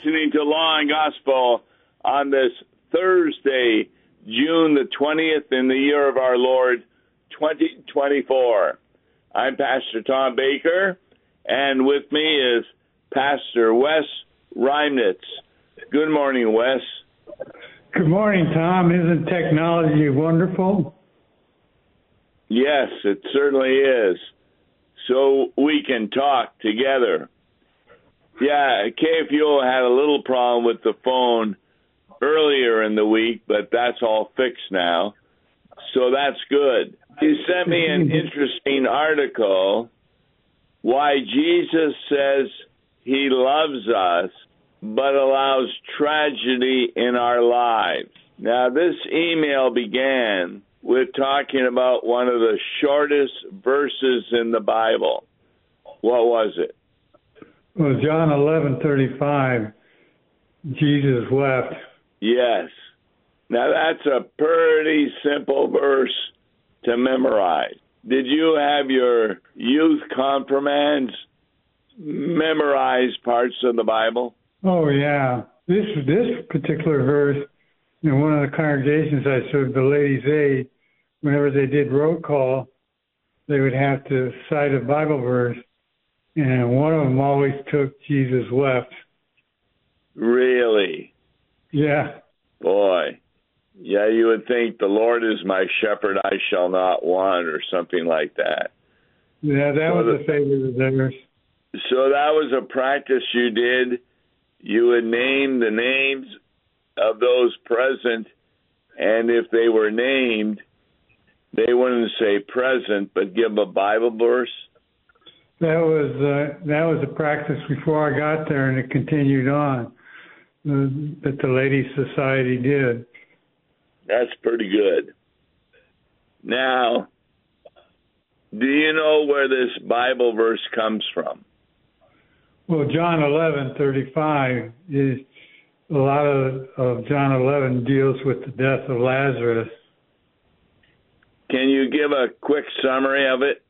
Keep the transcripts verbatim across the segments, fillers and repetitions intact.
listening to Law and Gospel on this Thursday, June the twentieth in the year of our Lord, twenty twenty-four. I'm Pastor Tom Baker, and with me is Pastor Wes Reimnitz. Good morning, Wes. Good morning, Tom. Isn't technology wonderful? Yes, it certainly is. So we can talk together. Yeah, K F U O had a little problem with the phone earlier in the week, but that's all fixed now. So that's good. You sent me an interesting article, why Jesus says he loves us, but allows tragedy in our lives. Now, this email began with talking about one of the shortest verses in the Bible. What was it? Well, John eleven thirty-five, Jesus wept. Yes. Now, that's a pretty simple verse to memorize. Did you have your youth confirmands memorize parts of the Bible? Oh, yeah. This this particular verse, in one of the congregations I served, the Ladies' Aid, whenever they did roll call, they would have to cite a Bible verse, and one of them always took Jesus wept. Really? Yeah. Boy. Yeah, you would think the Lord is my shepherd, I shall not want, or something like that. Yeah, that so was the, a favorite of theirs. So that was a practice you did. You would name the names of those present, and if they were named, they wouldn't say present, but give a Bible verse. That was uh, that was a practice before I got there, and it continued on. Uh, that the Ladies' Society did. That's pretty good. Now, do you know where this Bible verse comes from? Well, John eleven thirty-five is a lot of, of John eleven deals with the death of Lazarus. Can you give a quick summary of it?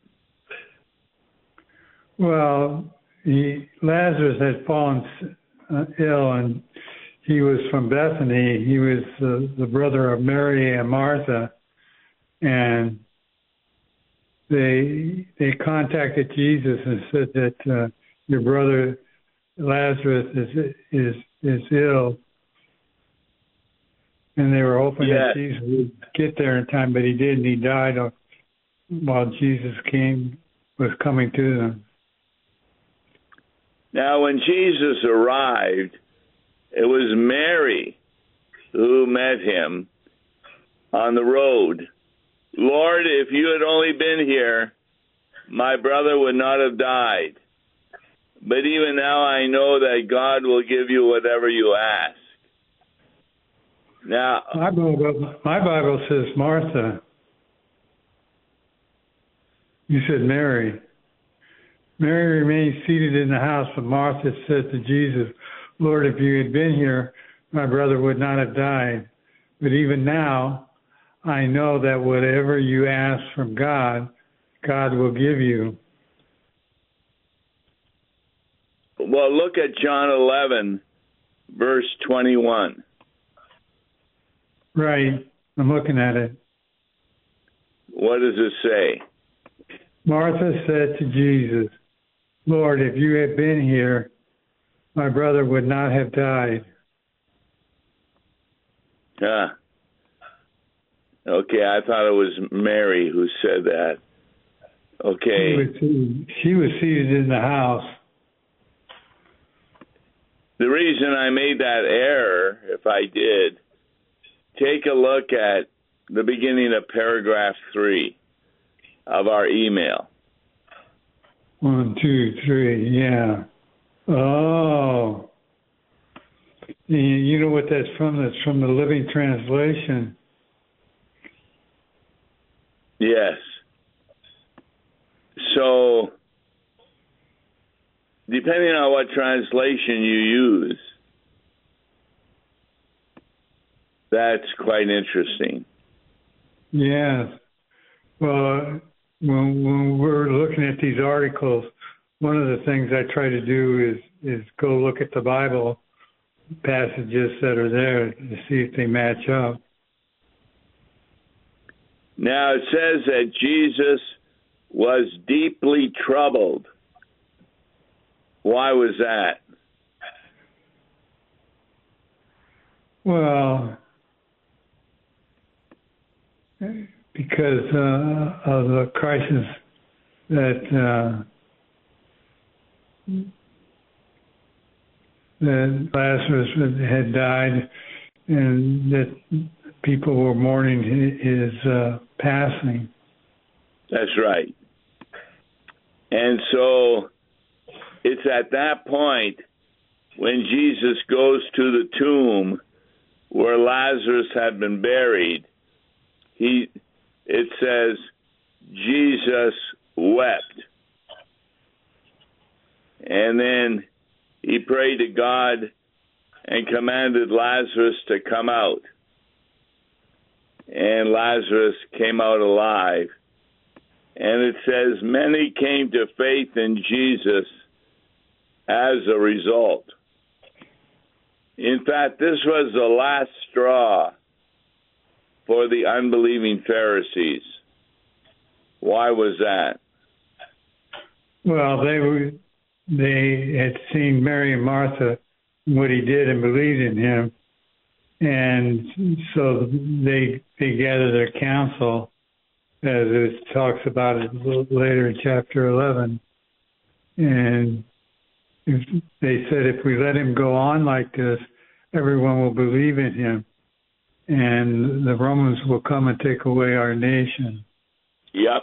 Well, he, Lazarus had fallen uh, ill, and he was from Bethany. He was uh, the brother of Mary and Martha, and they they contacted Jesus and said that uh, your brother Lazarus is is is ill, and they were hoping yeah. that Jesus would get there in time, but he didn't. He died while Jesus came was coming to them. Now, when Jesus arrived, it was Mary who met him on the road. Lord, if you had only been here, my brother would not have died. But even now I know that God will give you whatever you ask. Now, my Bible, my Bible says Martha. You said Mary. Mary remained seated in the house, but Martha said to Jesus, Lord, if you had been here, my brother would not have died. But even now, I know that whatever you ask from God, God will give you. Well, look at John eleven, verse twenty-one. Right. I'm looking at it. What does it say? Martha said to Jesus, Lord, if you had been here, my brother would not have died. Ah. Okay, I thought it was Mary who said that. Okay. She was seated, she was seated in the house. The reason I made that error, if I did, take a look at the beginning of paragraph three of our email. One, two, three, yeah. Oh. You know what that's from? That's from the Living Translation. Yes. So, depending on what translation you use, that's quite interesting. Yes. Well, when, when we're looking at these articles, one of the things I try to do is, is go look at the Bible passages that are there to see if they match up. Now it says that Jesus was deeply troubled. Why was that? Well, because uh, of the crisis that uh, that Lazarus had died, and that people were mourning his uh, passing. That's right. And so it's at that point when Jesus goes to the tomb where Lazarus had been buried. He, it says, Jesus wept. And then he prayed to God and commanded Lazarus to come out. And Lazarus came out alive. And it says many came to faith in Jesus as a result. In fact, this was the last straw for the unbelieving Pharisees. Why was that? Well, they were they had seen Mary and Martha, what he did, and believed in him, and so they they gathered their council, as it talks about it a little later in chapter eleven, and if they said, if we let him go on like this, everyone will believe in him, and the Romans will come and take away our nation. Yep.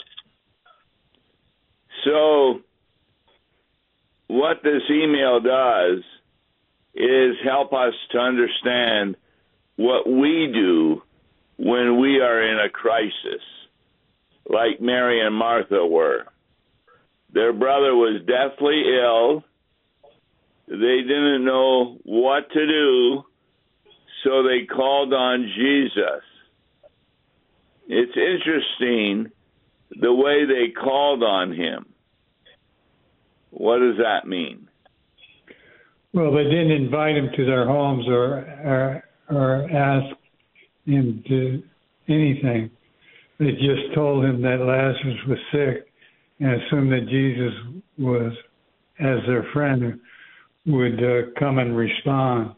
So what this email does is help us to understand what we do when we are in a crisis, like Mary and Martha were. Their brother was deathly ill. They didn't know what to do, so they called on Jesus. It's interesting the way they called on him. What does that mean? Well, they didn't invite him to their homes or or, or ask him to anything. They just told him that Lazarus was sick and assumed that Jesus was, as their friend, would uh, come and respond.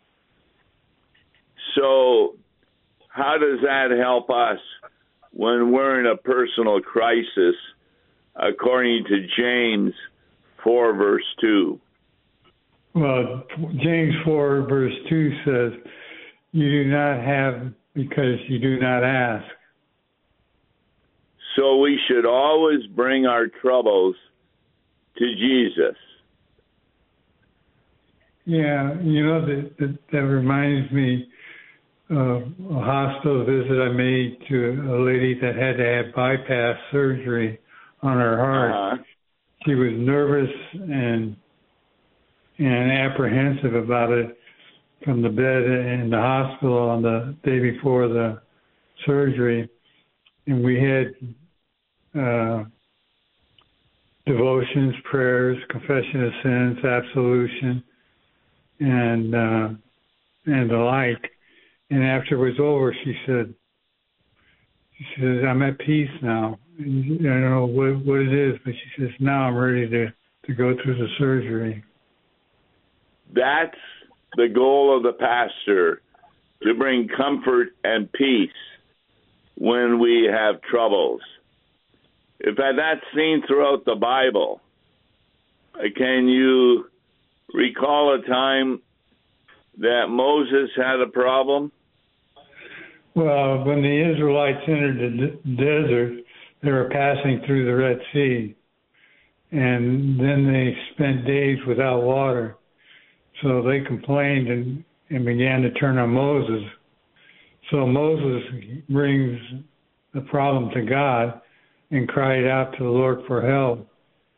So how does that help us when we're in a personal crisis, according to James four, verse two? Well, James four, verse two says, you do not have because you do not ask. So we should always bring our troubles to Jesus. Yeah, you know, that, that, that reminds me of a hospital visit I made to a lady that had to have bypass surgery on her heart. Uh-huh. She was nervous and and apprehensive about it from the bed in the hospital on the day before the surgery. And we had uh, devotions, prayers, confession of sins, absolution, and uh, and the like. And after it was over, she said, she says, I'm at peace now. And I don't know what, what it is, but she says, now I'm ready to, to go through the surgery. That's the goal of the pastor, to bring comfort and peace when we have troubles. In fact, that's seen throughout the Bible. Can you recall a time that Moses had a problem? Well, when the Israelites entered the d- desert, they were passing through the Red Sea, and then they spent days without water. So they complained and, and began to turn on Moses. So Moses brings the problem to God and cried out to the Lord for help.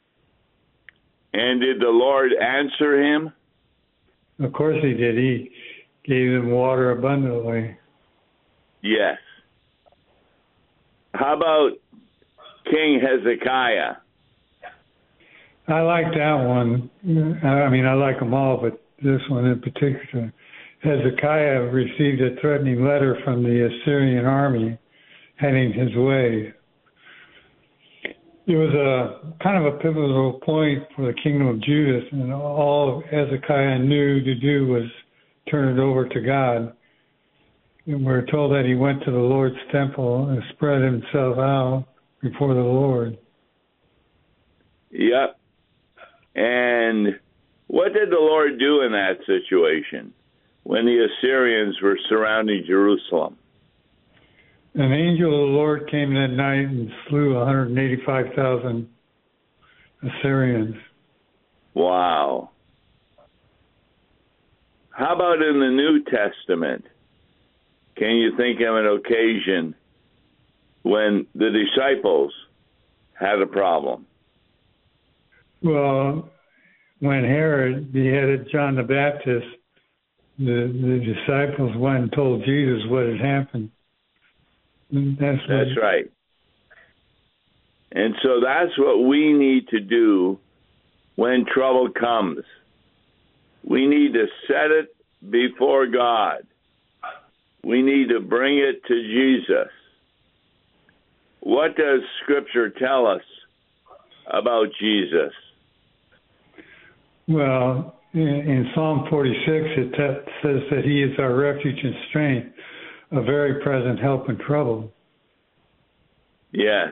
And did the Lord answer him? Of course he did. He gave them water abundantly. Yes. How about King Hezekiah? I like that one. I mean, I like them all, but this one in particular. Hezekiah received a threatening letter from the Assyrian army heading his way. It was a kind of a pivotal point for the kingdom of Judah, and all Hezekiah knew to do was turn it over to God. And we're told that he went to the Lord's temple and spread himself out before the Lord. Yep. And what did the Lord do in that situation when the Assyrians were surrounding Jerusalem? An angel of the Lord came that night and slew one hundred eighty-five thousand Assyrians. Wow. How about in the New Testament? Can you think of an occasion when the disciples had a problem? Well, when Herod beheaded John the Baptist, the, the disciples went and told Jesus what had happened. And that's what, that's right. And so that's what we need to do when trouble comes. We need to set it before God. We need to bring it to Jesus. What does Scripture tell us about Jesus? Well, in, in Psalm forty-six, it t- says that he is our refuge and strength, a very present help in trouble. Yes.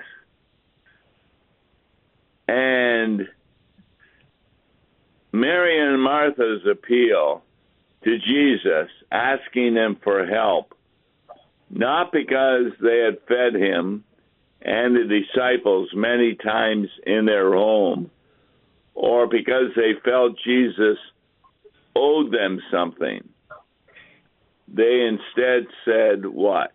And Mary and Martha's appeal to Jesus, asking him for help, not because they had fed him and the disciples many times in their home, or because they felt Jesus owed them something. They instead said what?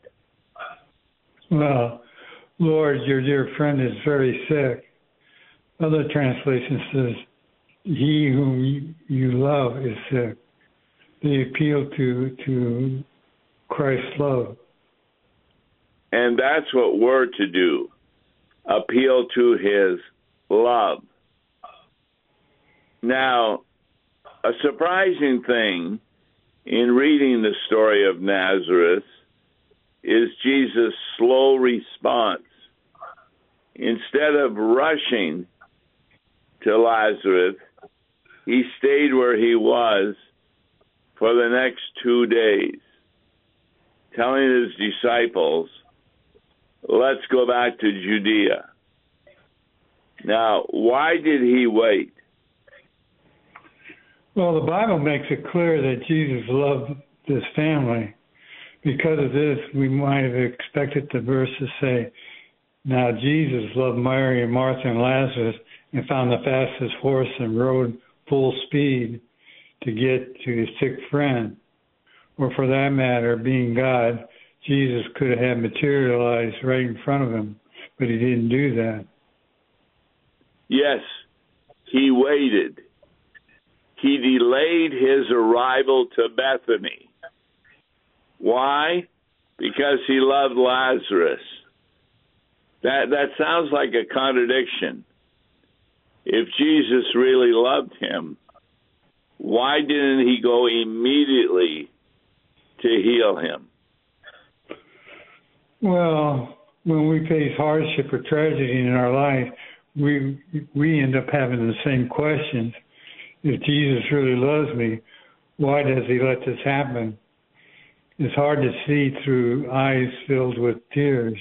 Well, Lord, your dear friend is very sick. Other translation says, he whom you love is sick. They appeal to to Christ's love. And that's what we're to do, appeal to his love. Now, a surprising thing in reading the story of Nazareth is Jesus' slow response. Instead of rushing to Lazarus, he stayed where he was for the next two days, telling his disciples, let's go back to Judea. Now, why did he wait? Well, the Bible makes it clear that Jesus loved this family. Because of this, we might have expected the verse to say, now Jesus loved Mary and Martha and Lazarus and found the fastest horse and rode full speed to get to his sick friend. Or for that matter, being God, Jesus could have materialized right in front of him, but he didn't do that. Yes, he waited. He delayed his arrival to Bethany. Why? Because he loved Lazarus. That that sounds like a contradiction. If Jesus really loved him, why didn't he go immediately to heal him? Well, when we face hardship or tragedy in our life, we we end up having the same questions. If Jesus really loves me, why does he let this happen? It's hard to see through eyes filled with tears.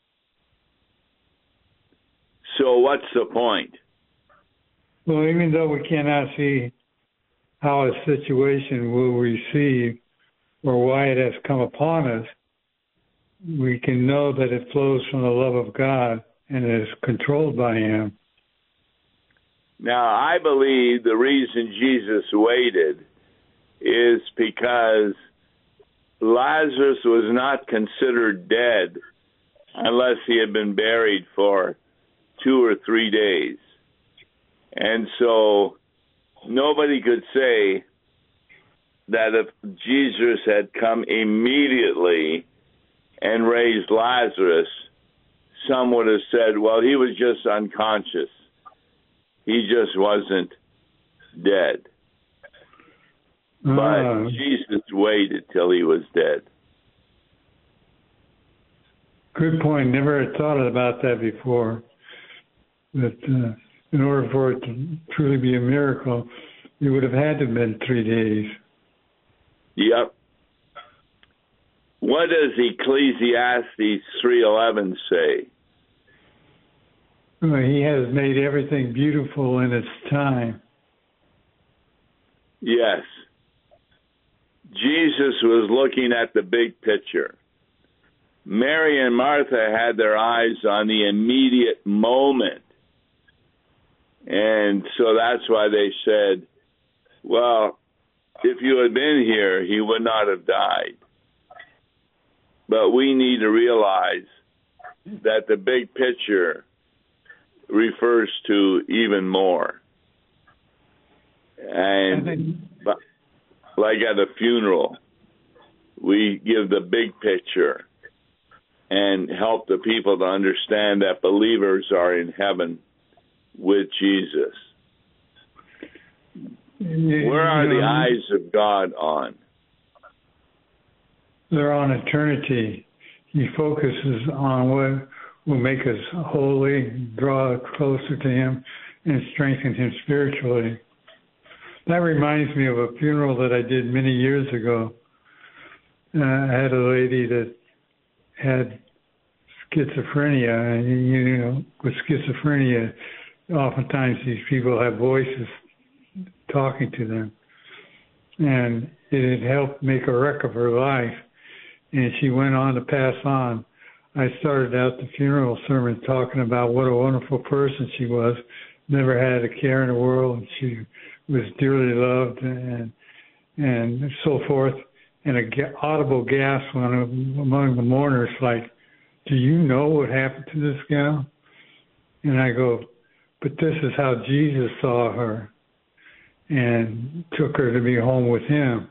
So what's the point? Well, even though we cannot see how a situation will receive or why it has come upon us, we can know that it flows from the love of God and is controlled by him. Now, I believe the reason Jesus waited is because Lazarus was not considered dead unless he had been buried for two or three days. And so nobody could say that if Jesus had come immediately and raised Lazarus, some would have said, well, he was just unconscious. He just wasn't dead. But Ah. Jesus waited till he was dead. Good point. Never had thought about that before. That uh, in order for it to truly be a miracle, it would have had to have been three days. Yep. What does Ecclesiastes three eleven say? Well, he has made everything beautiful in its time. Yes. Jesus was looking at the big picture. Mary and Martha had their eyes on the immediate moment. And so that's why they said, well, if you had been here, he would not have died. But we need to realize that the big picture refers to even more. And but, like at a funeral, we give the big picture and help the people to understand that believers are in heaven with Jesus. Where are the eyes of God on? They're on eternity. He focuses on what will make us holy, draw us closer to him, and strengthen him spiritually. That reminds me of a funeral that I did many years ago. Uh, I had a lady that had schizophrenia, and you know, with schizophrenia, oftentimes these people have voices talking to them, and it had helped make a wreck of her life, and she went on to pass on. I started out the funeral sermon talking about what a wonderful person she was, never had a care in the world, and she was dearly loved, and and so forth. And a audible gasp went among the mourners, like, "Do you know what happened to this gal?" And I go, "But this is how Jesus saw her and took her to be home with him."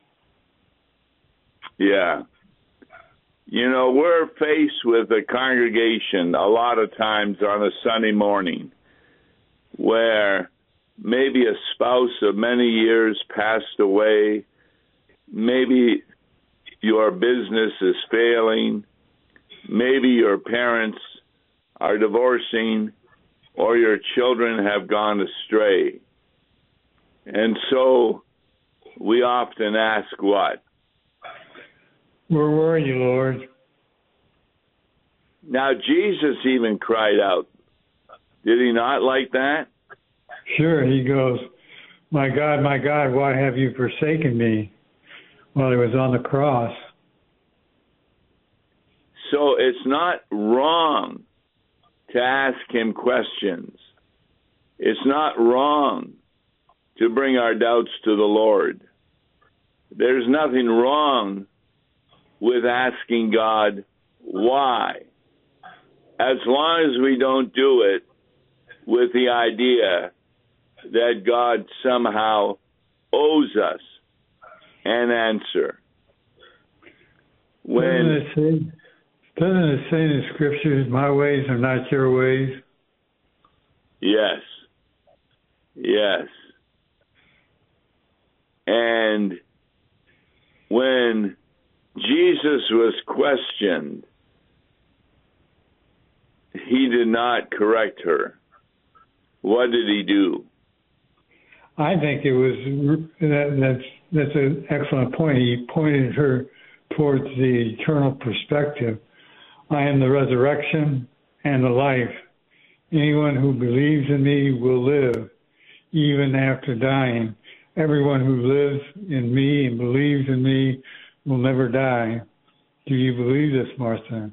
Yeah. You know, we're faced with a congregation a lot of times on a Sunday morning where maybe a spouse of many years passed away, maybe your business is failing, maybe your parents are divorcing, or your children have gone astray. And so we often ask what? Where were you, Lord? Now, Jesus even cried out. Did he not like that? Sure, he goes, "My God, my God, why have you forsaken me?" while he was on the cross. So it's not wrong to ask him questions. It's not wrong to bring our doubts to the Lord. There's nothing wrong with asking God why, as long as we don't do it with the idea that God somehow owes us an answer. When doesn't it say, doesn't it say in the scriptures, "My ways are not your ways"? Yes. Yes. And when Jesus was questioned, he did not correct her. What did he do? I think it was that, that's that's an excellent point. He pointed her towards the eternal perspective. I am the resurrection and the life. Anyone who believes in me will live, even after dying. Everyone who lives in me and believes in me will never die. Do you believe this, Martha?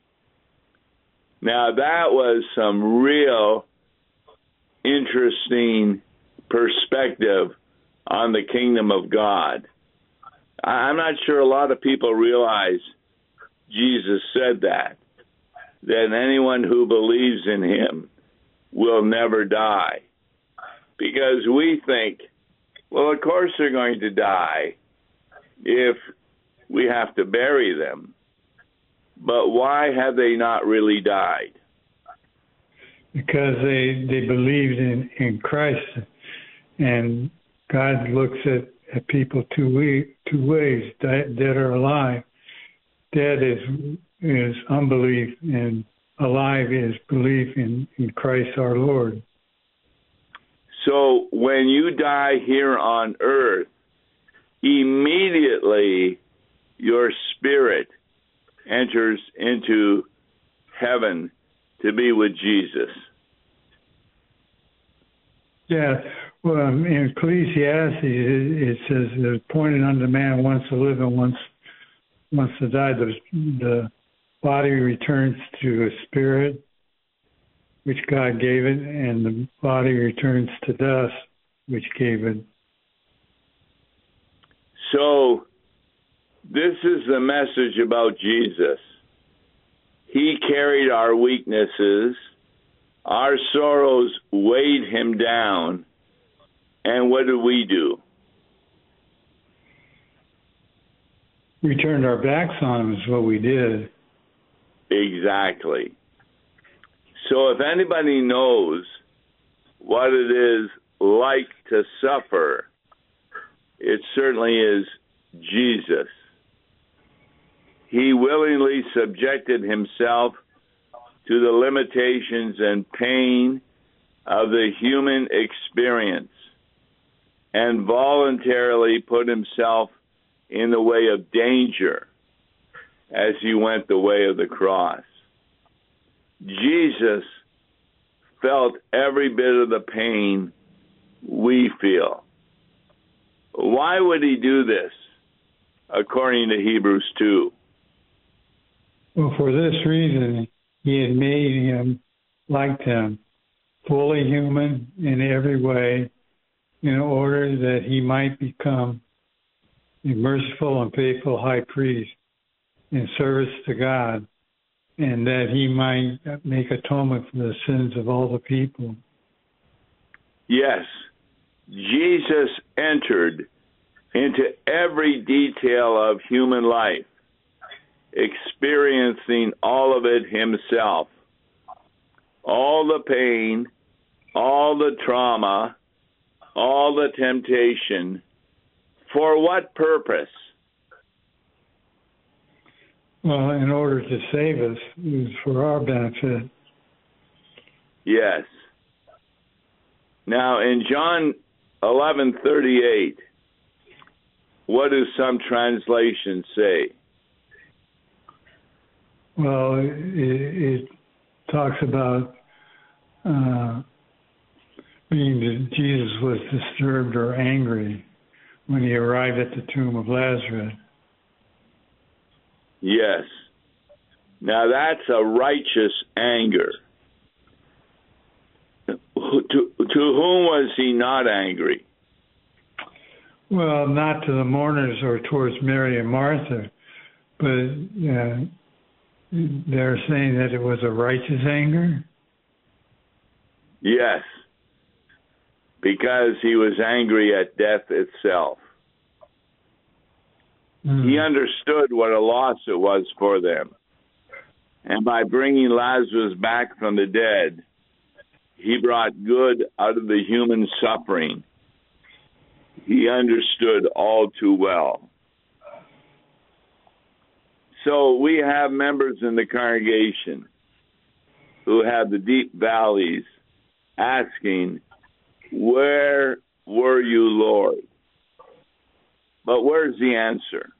Now, that was some real interesting perspective on the kingdom of God. I'm not sure a lot of people realize Jesus said that, that anyone who believes in him will never die. Because we think, well, of course they're going to die if we have to bury them. But why have they not really died? Because they, they believed in, in Christ. And God looks at at people two way, two ways, dead or alive. Dead is is unbelief, and alive is belief in, in Christ our Lord. So when you die here on earth, immediately your spirit enters into heaven to be with Jesus. Yeah, well, in Ecclesiastes it, it says it's appointed unto man once to live and once once to die. The, the body returns to a spirit, which God gave it, and the body returns to dust, which gave it. So this is the message about Jesus. He carried our weaknesses. Our sorrows weighed him down. And what did we do? We turned our backs on him is what we did. Exactly. So if anybody knows what it is like to suffer, it certainly is Jesus. He willingly subjected himself to the limitations and pain of the human experience and voluntarily put himself in the way of danger as he went the way of the cross. Jesus felt every bit of the pain we feel. Why would he do this, according to Hebrews two? Well, for this reason, he had made him like them, fully human in every way, in order that he might become a merciful and faithful high priest in service to God, and that he might make atonement for the sins of all the people. Yes, Jesus entered into every detail of human life, experiencing all of it himself. All the pain, all the trauma, all the temptation. For what purpose? Well, in order to save us, it was for our benefit. Yes. Now, in John eleven thirty-eight, what do some translations say? Well, it, it talks about uh, being that Jesus was disturbed or angry when he arrived at the tomb of Lazarus. Yes. Now that's a righteous anger. To, to whom was he not angry? Well, not to the mourners or towards Mary and Martha, but uh, they're saying that it was a righteous anger? Yes, because he was angry at death itself. Mm. He understood what a loss it was for them. And by bringing Lazarus back from the dead, he brought good out of the human suffering. He understood all too well. So we have members in the congregation who have the deep valleys asking, "Where were you, Lord?" But where's the answer?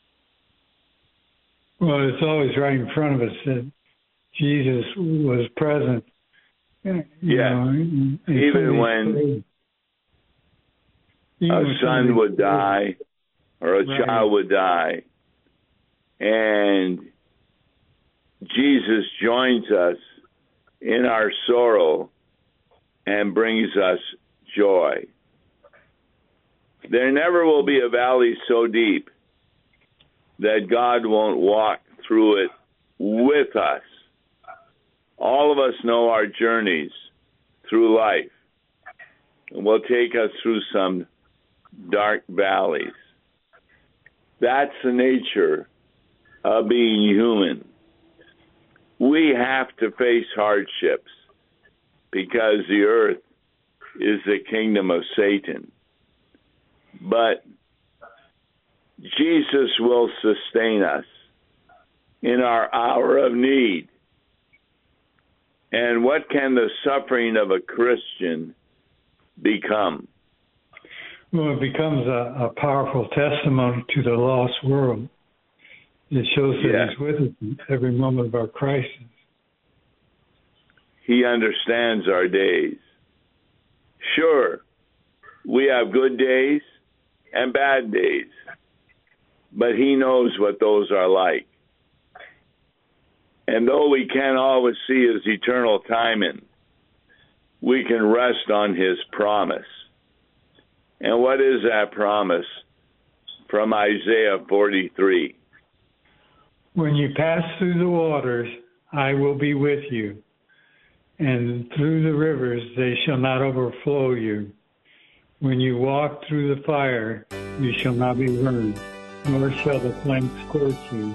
Well, it's always right in front of us that Jesus was present. You yeah. know, in, in even when even a son would die or a right. child would die, and Jesus joins us in our sorrow and brings us joy. There never will be a valley so deep that God won't walk through it with us. All of us know our journeys through life, and will take us through some dark valleys. That's the nature of being human. We have to face hardships because the earth is the kingdom of Satan. But Jesus will sustain us in our hour of need. And what can the suffering of a Christian become? Well, it becomes a, a powerful testimony to the lost world. It shows that Yeah. He's with us every moment of our crisis. He understands our days. Sure, we have good days and bad days, but He knows what those are like. And though we can't always see His eternal timing, we can rest on His promise. And what is that promise from Isaiah forty-three? When you pass through the waters, I will be with you, and through the rivers, they shall not overflow you. When you walk through the fire, you shall not be burned, nor shall the flame scorch you.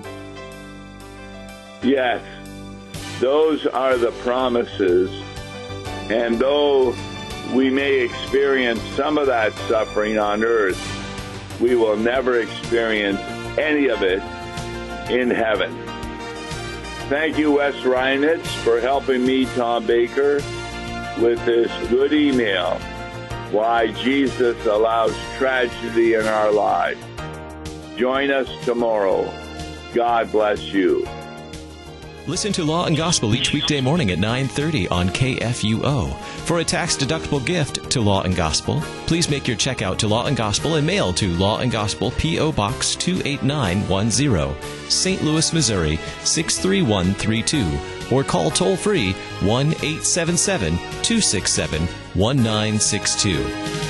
Yes, those are the promises. And though we may experience some of that suffering on earth, we will never experience any of it in heaven. Thank you, Wes Reinitz, for helping me, Tom Baker, with this good email, Why Jesus Allows Tragedy in Our Lives. Join us tomorrow. God bless you. Listen to Law and Gospel each weekday morning at nine thirty on K F U O. For a tax-deductible gift to Law and Gospel, please make your check out to Law and Gospel and mail to Law and Gospel, P O. Box two eight nine one zero, Saint Louis, Missouri six three one three two, or call toll-free one eight seven seven, two six seven, one nine six two.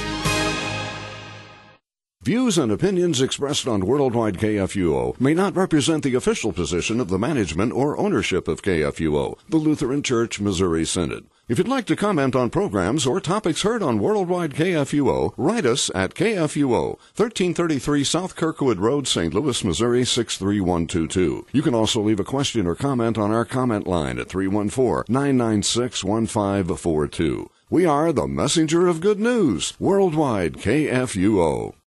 Views and opinions expressed on Worldwide K F U O may not represent the official position of the management or ownership of K F U O, the Lutheran Church Missouri Synod. If you'd like to comment on programs or topics heard on Worldwide K F U O, write us at K F U O, thirteen thirty-three South Kirkwood Road, Saint Louis, Missouri six three one two two. You can also leave a question or comment on our comment line at three one four, nine nine six, one five four two. We are the messenger of good news, Worldwide K F U O.